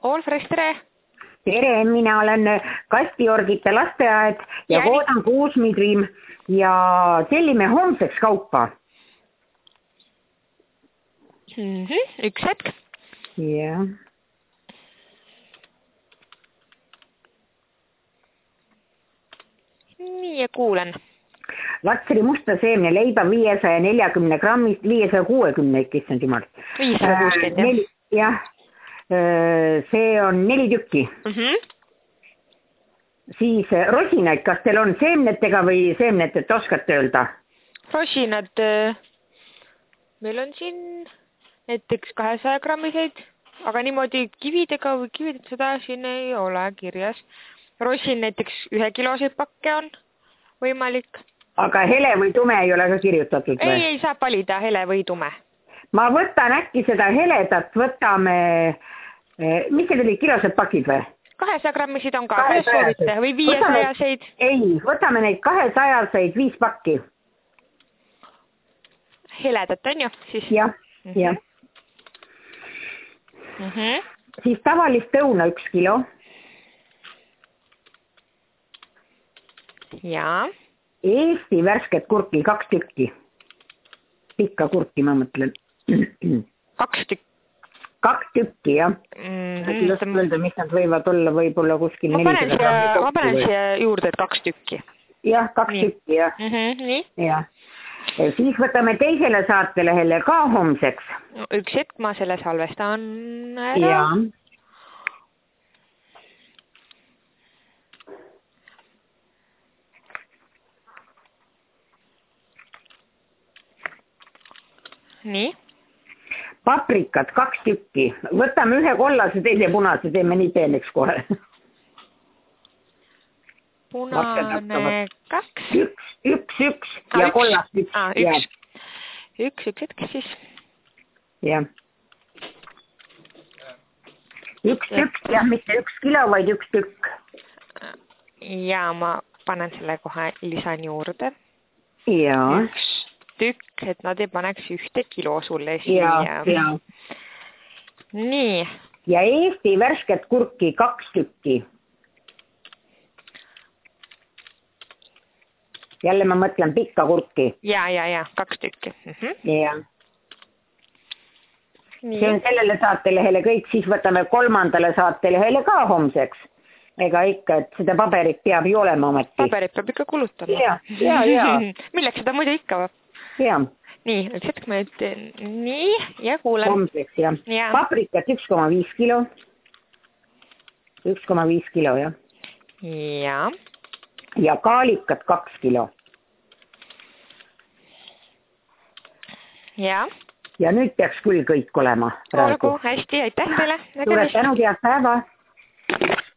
Allfresh, tere! Tere, mina olen Kastiorgite lasteaed ja Koodan Kuusmidriim ja tellime homseks kaupa. Üks hetk. Jah. Nii ja kuulen. Latseri musta seemne leiba 540 grammist, 560, issand jumal. 560, jah. See on 4 tükki. Siis rosinaid, kas teil on seemnetega või seemnetet oskate öelda? Rosinad, meil on siin näiteks 200 grammiseid, aga niimoodi kividega või kividega seda siin ei ole kirjas. Rosin näiteks 1 kiloseid pakke on võimalik. Aga hele või tume ei ole ka kirjutatud või? Ei saab valida hele või tume. Ma võtan äkki seda heledat, võtame, mis see oli, kilosed pakid või? 200 grammisid on ka, kuidas soovite, või 500-seid? Ei, võtame neid 200-seid 5 pakki. Heledat on ju? Siis... Jah. Siis tavalist õuna 1 kilo. Jaa. Eesti värsket kurki 2 tükki. Pikka kurki, ma mõtlen. 2 tükki. 2 tükki, jah. Äkki laseb öelda, mis nad võivad olla, võib-olla kuskil 400 grammi. Ma panen siia juurde 2 tükki. Jah, 2 tükki, jah. Nii. Jah. Siis võtame teisele saatelehele ka homseks. Üks hetk, ma selle salvestan ära. Jah. Nii. Paprikad 2 tükki. Võtame 1 kollase, teise punase, teeme nii peeneks kohe. Punane 2. Üks ja kollast 1. Üks hetk siis. Jah. 1 tükk, jah, mitte 1 kilo, vaid 1 tükk. Ja ma panen selle kohe lisan juurde. Jaa. 1 tükk, et nad ei paneks 1 kilo sulle siia. Jaa. Nii. Ja Eesti värsket kurki 2 tükki. Jälle ma mõtlen pikka kurki. Ja, 2 tükki. Jaa. See on sellele saatelehele kõik, siis võtame 3. saatelehele ka homseks. Ega ikka, et seda paberit peab ju olema ometi. Paberit peab ikka kulutama. Jaa. Milleks seda muidu ikka? Jaa. Nii, üks hetk ma ütlen nii ja kuulen. Homseks, jah. Paprikat 1,5 kilo. 1,5 kilo, jah. Jaa. Ja kaalikat 2 kilo. Jaa. Ja nüüd peaks küll kõik olema praegu. Olgu, hästi, aitäh teile. Suure tänud, head päeva.